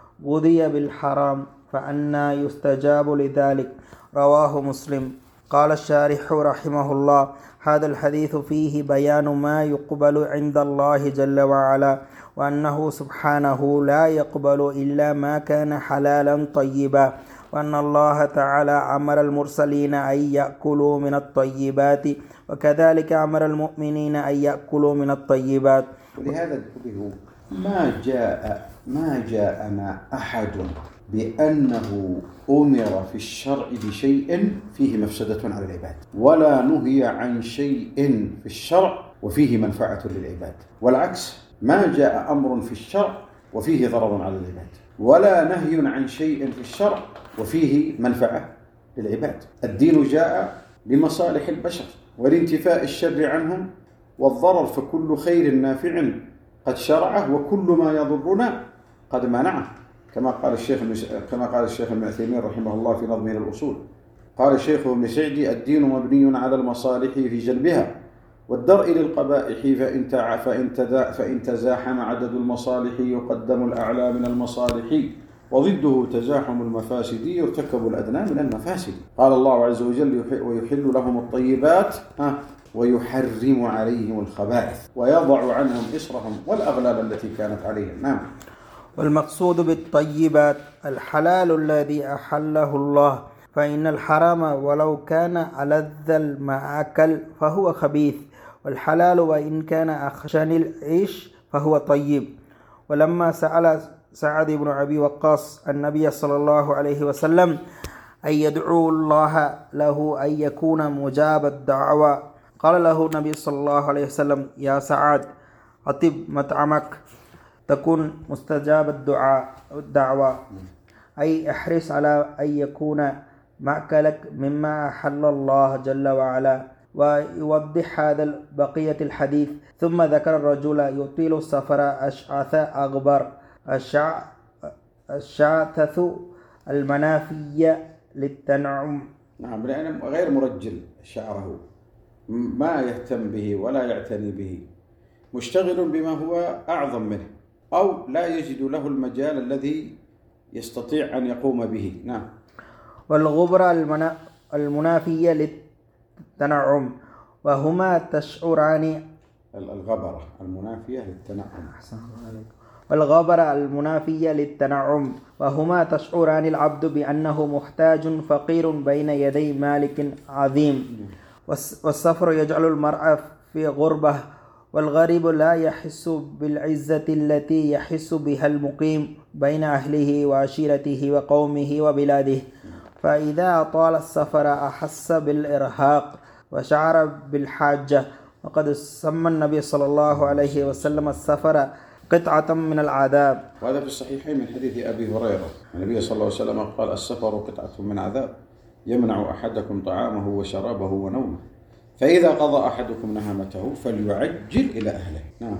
وغذي بالحرام فأنى يستجاب لذلك. رواه مسلم. قال الشارح رحمه الله هذا الحديث فيه بيان ما يقبل عند الله جل وعلا وأنه سبحانه لا يقبل إلا ما كان حلالا طيبا، وأن الله تعالى أمر المرسلين أن يأكلوا من الطيبات وكذلك أمر المؤمنين أن يأكلوا من الطيبات. ولهذا ما جاء ما جاءنا أحد بأنه أمر في الشرع بشيء فيه مفسدة على العباد، ولا نهي عن شيء في الشرع وفيه منفعة للعباد، والعكس ما جاء أمر في الشرع وفيه ضرر على العباد، ولا نهي عن شيء في الشرع وفيه منفعة للعباد. الدين جاء لمصالح البشر ولانتفاء الشر عنهم والضرر، فكل خير نافع قد شرعه وكل ما يضرنا قد منعه، كما قال الشيخ كما قال الشيخ ابن عثيمين رحمه الله في نظمه الأصول. قال الشيخ ابن سعدي الدين مبني على المصالح في جلبها والدرء للقبائح، فإن فإن فإن تزاحم عدد المصالح يقدم الأعلى من المصالح، وضده تزاحم المفاسد يرتكب الأدنى من المفاسد. قال الله عز وجل ويحل لهم الطيبات ويحرم عليهم الخبائث ويضع عنهم إصرهم والأغلال التي كانت عليهم. نعم. والمقصود بالطيبات الحلال الذي أحله الله، فإن الحرام ولو كان ألذ المأكل فهو خبيث، والحلال وإن كان أخشن العيش فهو طيب. ولما سأل سعد بن أبي وقاص النبي صلى الله عليه وسلم أن يدعو الله له أن يكون مجاب الدعوة، قال له النبي صلى الله عليه وسلم يا سعد أطب مطعمك تكون مستجاب الدعاء الدعوة، أي احرص على أن يكون مأكلك مما أحل الله جل وعلا. ويوضح هذا بقية الحديث ثم ذكر الرجل يطيل السفر أشعث أغبر الشعث المنافية للتنعم. نعم، لأنه غير مرجل شعره، ما يهتم به ولا يعتني به، مشتغل بما هو أعظم منه أو لا يجد له المجال الذي يستطيع أن يقوم به. نعم. والغبرة المنافية للتنعم وهما تشعران الغبرة المنافية للتنعم. والغبرة المنافية للتنعم، وهما تشعران العبد بأنه محتاج فقير بين يدي مالك عظيم. والسفر يجعل المرء في غربة، والغريب لا يحس بالعزة التي يحس بها المقيم بين أهله وعشيرته وقومه وبلاده، فإذا أطال السفر أحس بالإرهاق وشعر بالحاجة. وقد سمى النبي صلى الله عليه وسلم السفر قطعة من العذاب. وهذا في الصحيحين من حديث أبي هريرة النبي صلى الله عليه وسلم قال: السفر قطعة من عذاب يمنع أحدكم طعامه وشرابه ونومه، فإذا قضى أحدكم نهمته فليعجل إلى أهله. نعم.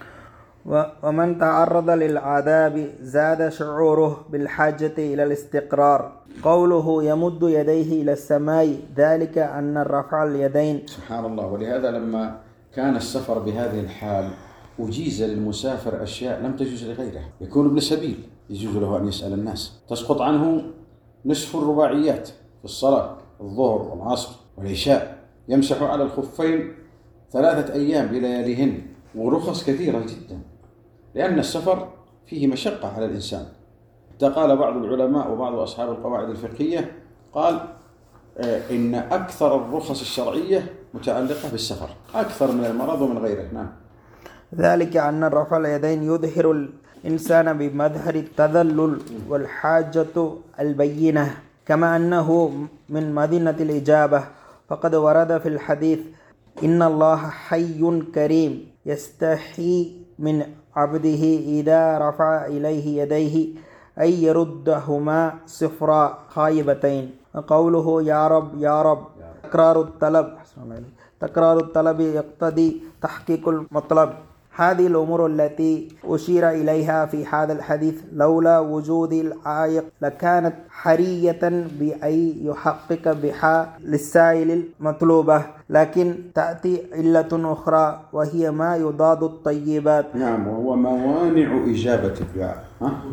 ومن تعرض للعذاب زاد شعوره بالحاجة إلى الاستقرار. قوله يمد يديه إلى السماء ذلك أن رفع اليدين. سبحان الله. ولهذا لما كان السفر بهذه الحال أجيز للمسافر أشياء لم تجوز لغيره. يكون ابن سبيل يجوز له أن يسأل الناس، تسقط عنه نصف الرباعيات في الصلاة، الظهر والعصر والعشاء، يمسح على الخفين ثلاثة أيام بلياليهن، ورخص كثيرة جدا، لأن السفر فيه مشقة على الإنسان. حتى قال بعض العلماء وبعض أصحاب القواعد الفقهية قال إن أكثر الرخص الشرعية متعلقة بالسفر أكثر من المرض ومن غيره. نعم. ذلك أن رفع اليدين يظهر الإنسان بمظهر التذلل والحاجة البينة، كما أنه من مدينة الإجابة، فقد ورد في الحديث: إن الله حي كريم يستحي من عبده إذا رفع إليه يديه أن يردهما صفرا خايبتين. وقوله يا رب يا رب تكرار الطلب تكرار الطلب يقتضي تحقيق المطلب. هذه الأمور التي أشير إليها في هذا الحديث لولا وجود العائق لكانت حرية بأن يحقق بها للسائل المطلوبة، لكن تأتي علة أخرى وهي ما يضاد الطيبات. نعم، وهو موانع إجابة الدعاء.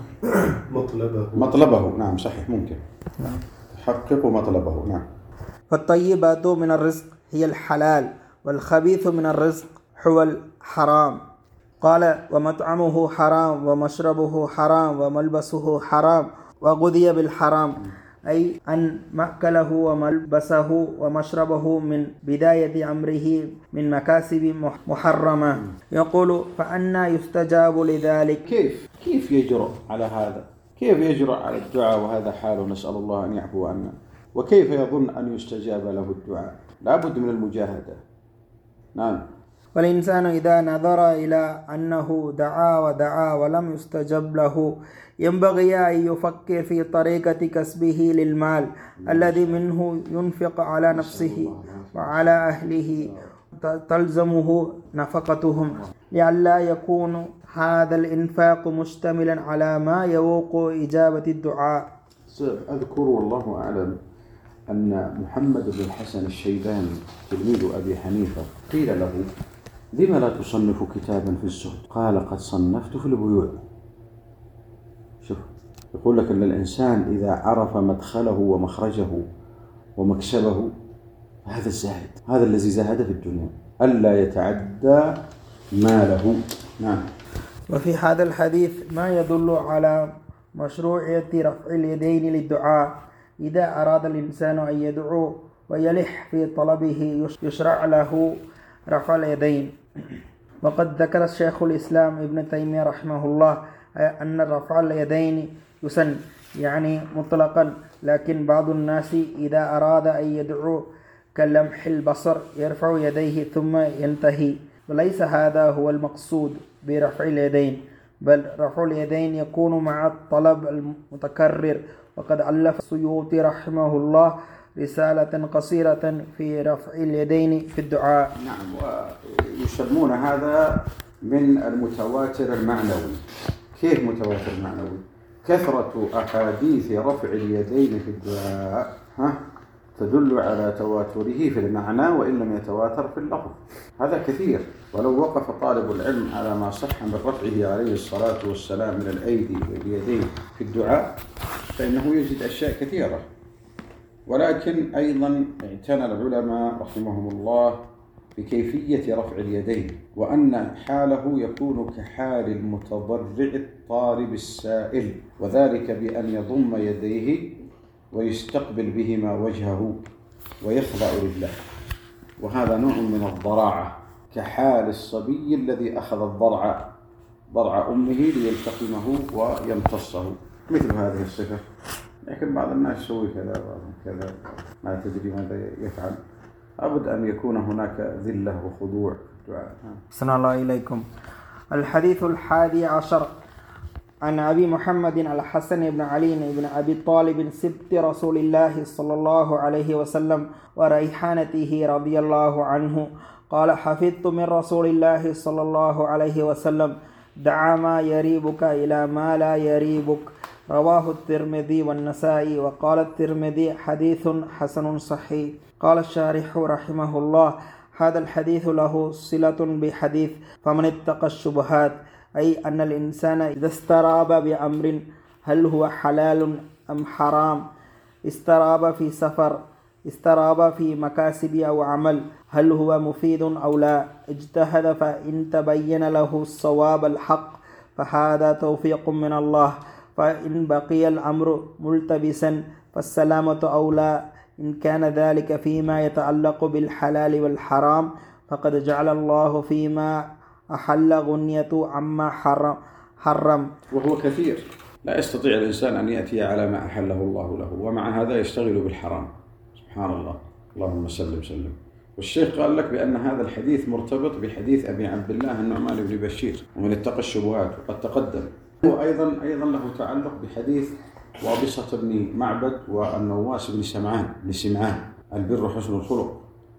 مطلبه مطلبه. نعم صحيح، ممكن نعم. تحقق مطلبه. نعم. فالطيبات من الرزق هي الحلال، والخبيث من الرزق هو الحرام. قال: ومطعمه حرام ومشربه حرام وملبسه حرام وغذي بالحرام، أي أن مأكله وملبسه ومشربه من بداية أمره من مكاسب محرمة. يقول: فأنا يستجاب لذلك؟ كيف كيف يجرؤ على هذا؟ كيف يجرؤ على الدعاء وهذا حاله؟ نسأل الله أن يعفو عنا. وكيف يظن أن يستجاب له الدعاء؟ لا بد من المجاهدة. نعم. والإنسان إذا نظر إلى أنه دعا ودعا ولم يستجب له ينبغي أن يفكر في طريقة كسبه للمال الذي منه ينفق على نفسه وعلى أهله تلزمه نفقتهم، لئلا يكون هذا الإنفاق مشتملا على ما يوق إجابة الدعاء. أذكر والله أعلم أن محمد بن الحسن الشيباني تلميذ أبي حنيفة قيل له: لما لا تصنف كتابا في الزهد؟ قال: قد صنفت في البيوع. شوف، يقول لك أن الإنسان إذا عرف مدخله ومخرجه ومكسبه هذا الزاهد، هذا الذي زهد في الدنيا، ألا يتعدى ماله. نعم. وفي هذا الحديث ما يدل على مشروعية رفع اليدين للدعاء. إذا أراد الإنسان أن يدعو ويلح في طلبه يشرع له رفع اليدين. وقد ذكر الشيخ الإسلام ابن تيمية رحمه الله أن رفع اليدين يسن يعني مطلقا، لكن بعض الناس إذا أراد أن يدعو كلمح البصر يرفع يديه ثم ينتهي، وليس هذا هو المقصود برفع اليدين، بل رفع اليدين يكون مع الطلب المتكرر. وقد ألف السيوطي رحمه الله رسالة قصيرة في رفع اليدين في الدعاء. نعم، ويسمون هذا من المتواتر المعنوي. كيف متواتر معنوي؟ كثرة أحاديث رفع اليدين في الدعاء ها تدل على تواتره في المعنى وإن لم يتواتر في اللفظ. هذا كثير، ولو وقف طالب العلم على ما صح من رفعه عليه الصلاة والسلام من الأيدي واليدين في الدعاء فإنه يجد أشياء كثيرة. ولكن أيضا اعتنى العلماء رحمهم الله بكيفية رفع اليدين، وأن حاله يكون كحال المتضرع الطالب السائل، وذلك بأن يضم يديه ويستقبل بهما وجهه ويخضع لله، وهذا نوع من الضراعة كحال الصبي الذي أخذ الضرع ضرع أمه ليلتقمه ويمتصه، مثل هذه الصفة. لكن بعض الناس يسوي كذا وكذا ما تدري ماذا يفعل. أبد أن يكون هناك ذلة وخضوع في الدعاء. أحسن الله إليكم. الحديث الحادي عشر عن أبي محمد الحسن بن علي بن أبي طالب سبط رسول الله صلى الله عليه وسلم وريحانته رضي الله عنه قال: حفظت من رسول الله صلى الله عليه وسلم: دع ما يريبك إلى ما لا يريبك. رواه الترمذي والنسائي. وقال الترمذي: حديث حسن صحيح. قال الشارح رحمه الله: هذا الحديث له صلة بحديث فمن اتقى الشبهات، أي أن الإنسان إذا استراب بأمر هل هو حلال أم حرام، استراب في سفر، استراب في مكاسب أو عمل، هل هو مفيد أو لا، اجتهد فإن تبين له الصواب الحق فهذا توفيق من الله، فإن بقي الأمر ملتبسا فالسلامة أولى. إن كان ذلك فيما يتعلق بالحلال والحرام فقد جعل الله فيما أحل غنية عما حرم, حرم وهو كثير، لا يستطيع الإنسان أن يأتي على ما أحله الله له، ومع هذا يشتغل بالحرام. سبحان الله، اللهم سلم سلم. والشيخ قال لك بأن هذا الحديث مرتبط بحديث أبي عبد الله النعمان بن بشير ومن اتقى الشبهات، وقد تقدم. وأيضا أيضا له تعلق بحديث وابصة بن معبد والنواس بن سمعان بن سمعان: البر حسن الخلق،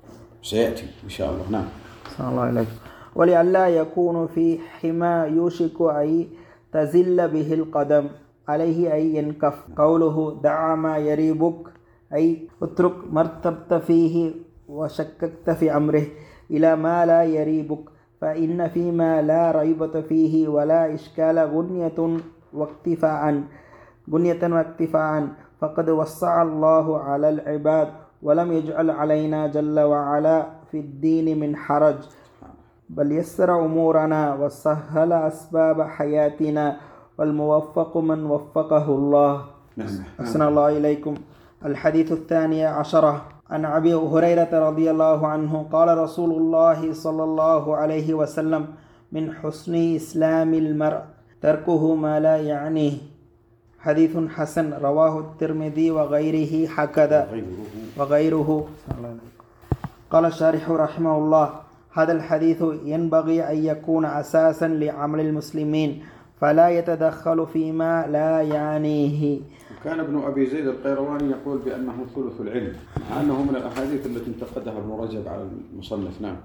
سيأتي إن شاء الله. نعم. صلى الله عليه. ولئلا يكون في حما يوشك أن تزل به القدم عليه أن ينكف. قوله دع ما يريبك أي اترك ما ارتبت فيه وشككت في أمره إلى ما لا يريبك، فإن فيما لا ريبة فيه ولا إشكال غنية واكتفاء غنية واكتفاء فقد وسع الله على العباد ولم يجعل علينا جل وعلا في الدين من حرج، بل يسر أمورنا وسهل أسباب حياتنا، والموفق من وفقه الله. أحسن الله إليكم. الحديث الثاني عشر عن أبي هريرة رضي الله عنه قال: رسول الله صلى الله عليه وسلم: من حسن إسلام المرء تركه ما لا يعنيه. حديث حسن. رواه الترمذي وغيره هكذا وغيره. قال الشارح رحمه الله: هذا الحديث ينبغي أن يكون أساسا لعمل المسلمين فلا يتدخل فيما لا يعنيه. كان ابن أبي زيد القيرواني يقول بأنه ثلث العلم، مع أنه من الأحاديث التي انتقدها ابن رجب على المصنف. نعم.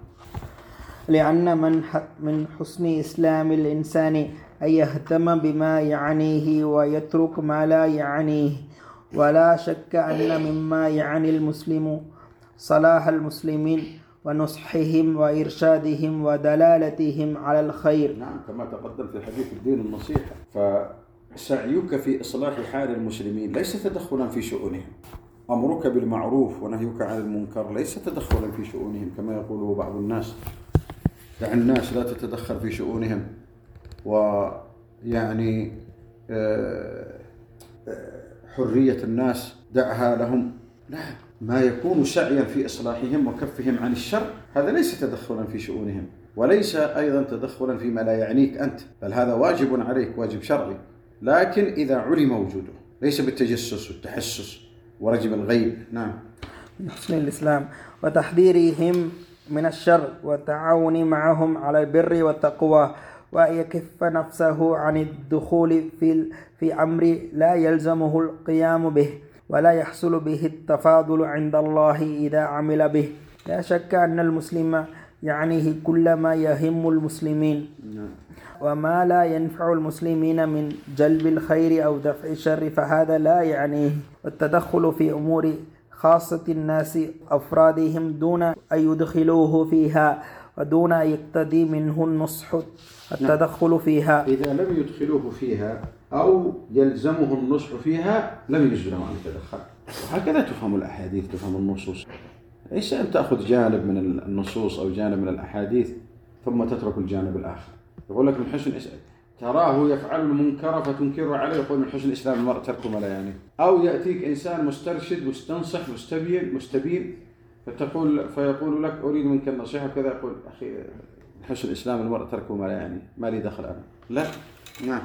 لأن من من حسن إسلام الإنسان أن يهتم بما يعنيه ويترك ما لا يعنيه، ولا شك أن مما يعني المسلم صلاح المسلمين ونصحهم وإرشادهم ودلالتهم على الخير. نعم، كما تقدم في حديث الدين النصيحة. فسعيك في إصلاح حال المسلمين ليس تدخلا في شؤونهم، أمرك بالمعروف ونهيك عن المنكر ليس تدخلا في شؤونهم كما يقوله بعض الناس. دع الناس لا تتدخل في شؤونهم، ويعني حرية الناس دعها لهم. لا، ما يكون سعيا في إصلاحهم وكفهم عن الشر هذا ليس تدخلا في شؤونهم، وليس أيضا تدخلا فيما لا يعنيك أنت، بل هذا واجب عليك، واجب شرعي، لكن إذا علم وجوده، ليس بالتجسس والتحسس ورجم الغيب. نعم. من حسن الإسلام وتحذيرهم من الشر والتعاون معهم على البر والتقوى، ويكف نفسه عن الدخول في في أمر لا يلزمه القيام به ولا يحصل به التفاضل عند الله إذا عمل به. لا شك أن المسلم يعنيه كل ما يهم المسلمين، وما لا ينفع المسلمين من جلب الخير أو دفع الشر فهذا لا يعنيه. والتدخل في أمور خاصة الناس أفرادهم دون أن يدخلوه فيها ودون أن يقتضي منه النصح التدخل فيها. إذا لم يدخلوه فيها أو يلزمه النصح فيها لم يجوز له أن يتدخل. وهكذا تفهم الأحاديث، تفهم النصوص. ليس أن تأخذ جانب من النصوص أو جانب من الأحاديث ثم تترك الجانب الآخر. يقول لك من حسن الإسلام تراه يفعل المنكر فتنكره عليه، يقول من حسن الإسلام المرء ترك ما لا يعني. أو يأتيك إنسان مسترشد مستنصح مستبين مستبين فتقول فيقول لك أريد منك النصيحة كذا، يقول أخي من حسن الإسلام المرء ترك ما لا يعني، ما لي دخل أنا. لا، نعم.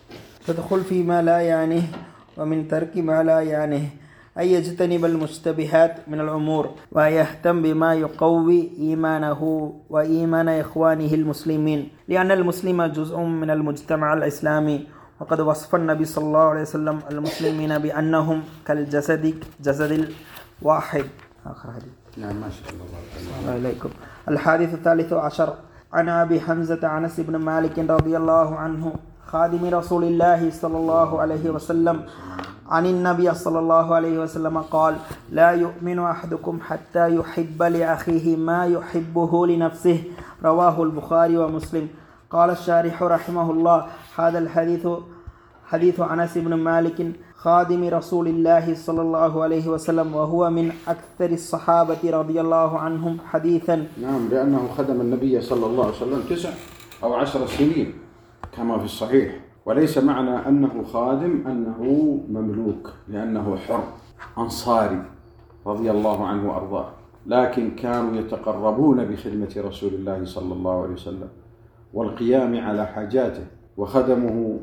تدخل فيما لا يعنيه ومن ترك ما لا يعنيه، أي يجتنب المشتبهات من الأمور ويهتم بما يقوي إيمانه وإيمان إخوانه المسلمين، لأن المسلم جزء من المجتمع الإسلامي، وقد وصف النبي صلى الله عليه وسلم المسلمين بأنهم كالجسد جسد الواحد. آخر حديث. نعم ما شاء الله. الله عليكم. الحادث الثالث عشر عن أبي حمزة أنس بن مالك رضي الله عنه خادم رسول الله صلى الله عليه وسلم عن النبي صلى الله عليه وسلم قال: لا يؤمن أحدكم حتى يحب لأخيه ما يحبه لنفسه، رواه البخاري ومسلم. قال الشارح رحمه الله: هذا الحديث حديث أنس بن مالك خادم رسول الله صلى الله عليه وسلم، وهو من أكثر الصحابة رضي الله عنهم حديثا. نعم، لأنه خدم النبي صلى الله عليه وسلم تسع أو عشر سنين كما في الصحيح. وليس معنى أنه خادم أنه مملوك، لأنه حر أنصاري رضي الله عنه وأرضاه، لكن كانوا يتقربون بخدمة رسول الله صلى الله عليه وسلم والقيام على حاجاته، وخدمه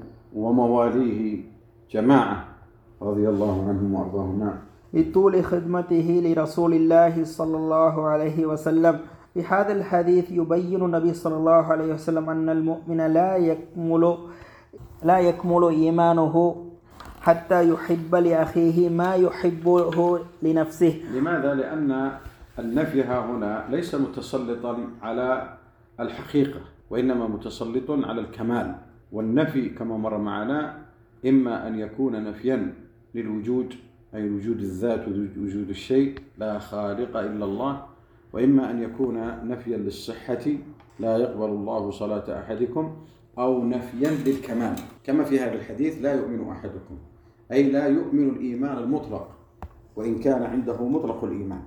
ومواليه جماعة رضي الله عنهم وأرضاهم. بطول خدمته لرسول الله صلى الله عليه وسلم. في هذا الحديث يبين النبي صلى الله عليه وسلم أن المؤمن لا يكمل لا يكمل إيمانه حتى يحب لأخيه ما يحبه لنفسه. لماذا؟ لأن النفي هنا ليس متسلطا على الحقيقة، وإنما متسلط على الكمال. والنفي كما مر معنا إما أن يكون نفيا للوجود، أي وجود الذات ووجود الشيء لا خالق إلا الله، وإما أن يكون نفيا للصحة لا يقبل الله صلاة أحدكم، أو نفيا للكمال كما في هذا الحديث: لا يؤمن أحدكم، أي لا يؤمن الإيمان المطلق، وإن كان عنده مطلق الإيمان،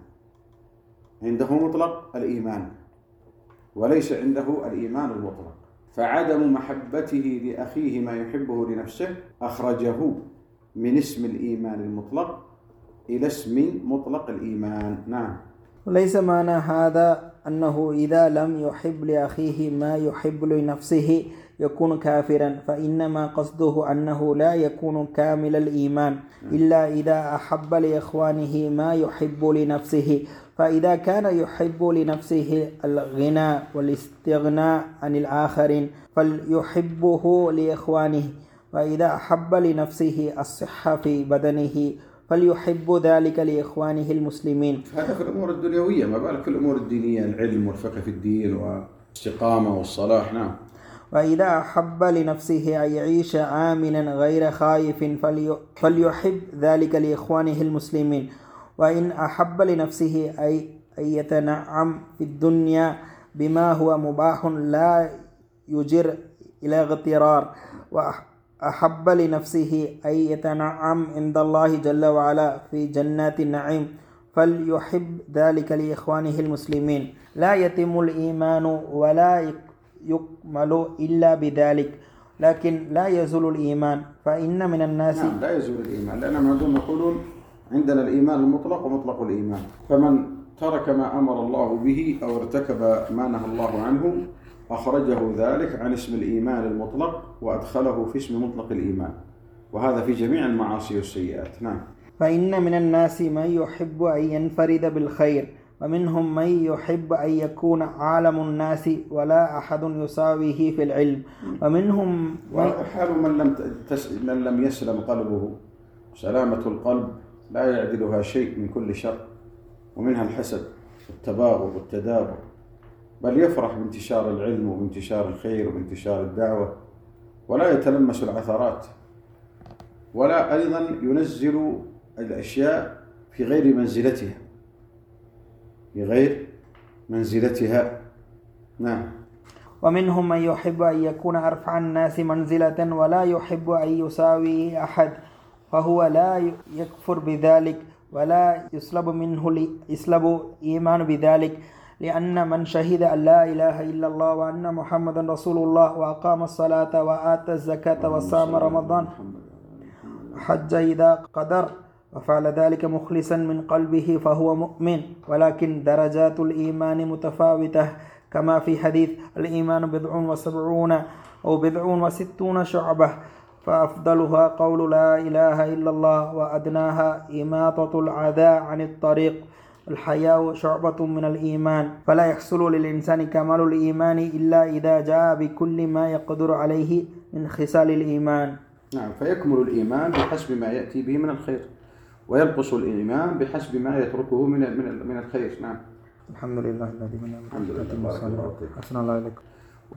عنده مطلق الإيمان وليس عنده الإيمان المطلق. فعدم محبته لأخيه ما يحبه لنفسه أخرجه من اسم الإيمان المطلق إلى اسم مطلق الإيمان. نعم. وليس معنى هذا أنه إذا لم يحب لأخيه ما يحب لنفسه يكون كافرا، فإنما قصده أنه لا يكون كامل الإيمان إلا إذا أحب لإخوانه ما يحب لنفسه. فإذا كان يحب لنفسه الغنى والاستغناء عن الآخرين فليحبه لإخوانه، وإذا أحب لنفسه الصحة في بدنه فليحب ذلك لإخوانه المسلمين. هذا في الأمور الدنيوية، ما بالك في الأمور الدينية، العلم والفقه في الدين والاستقامة والصلاح. نعم. وإذا أحب لنفسه أن يعيش آمنا غير خائف فليحب ذلك لإخوانه المسلمين. وإن أحب لنفسه أي أن يتنعم في الدنيا بما هو مباح لا يجر إلى اغترار، وأحب لنفسه أن يتنعم عند الله جل وعلا في جنات النعيم، فليحب ذلك لإخوانه المسلمين. لا يتم الإيمان ولا يكمل إلا بذلك، لكن لا يزول الإيمان. فإن من الناس نعم لا يزول الإيمان، لأنهم عندهم يقولون عندنا الإيمان المطلق ومطلق الإيمان، فمن ترك ما أمر الله به أو ارتكب ما نهى الله عنه أخرجه ذلك عن اسم الإيمان المطلق وأدخله في اسم مطلق الإيمان، وهذا في جميع المعاصي والسيئات. نعم. فإن من الناس من يحب أن ينفرد بالخير، ومنهم من يحب أن يكون عالم الناس ولا أحد يساويه في العلم، ومنهم وحال من لم تس... من لم يسلم قلبه. سلامة القلب لا يعدلها شيء من كل شر، ومنها الحسد والتباغض والتدابر، بل يفرح بانتشار العلم وبانتشار الخير وبانتشار الدعوة، ولا يتلمس العثرات، ولا أيضا ينزل الأشياء في غير منزلتها في غير منزلتها. نعم. ومنهم من يحب أن يكون أرفع الناس منزلة ولا يحب أن يساوي أحد، فهو لا يكفر بذلك ولا يسلب منه يسلب إيمان بذلك لأن من شهد أن لا إله إلا الله وأن محمدا رسول الله وأقام الصلاة وآتى الزكاة وصام رمضان حج إذا قدر وفعل ذلك مخلصا من قلبه فهو مؤمن ولكن درجات الإيمان متفاوتة كما في حديث الإيمان بضع وسبعون أو بضع وستون شعبة فأفضلها قول لا إله إلا الله وأدناها إماطة العذى عن الطريق الحياء شعبة من الإيمان فلا يحصل للإنسان كمال الإيمان إلا إذا جاء بكل ما يقدر عليه من خصال الإيمان. نعم، فيكمل الإيمان بحسب ما يأتي به من الخير وينقص الإيمان بحسب ما يتركه من من من الخير. نعم. الحمد لله الذي من الحمد لله. أحسن الله إليكم.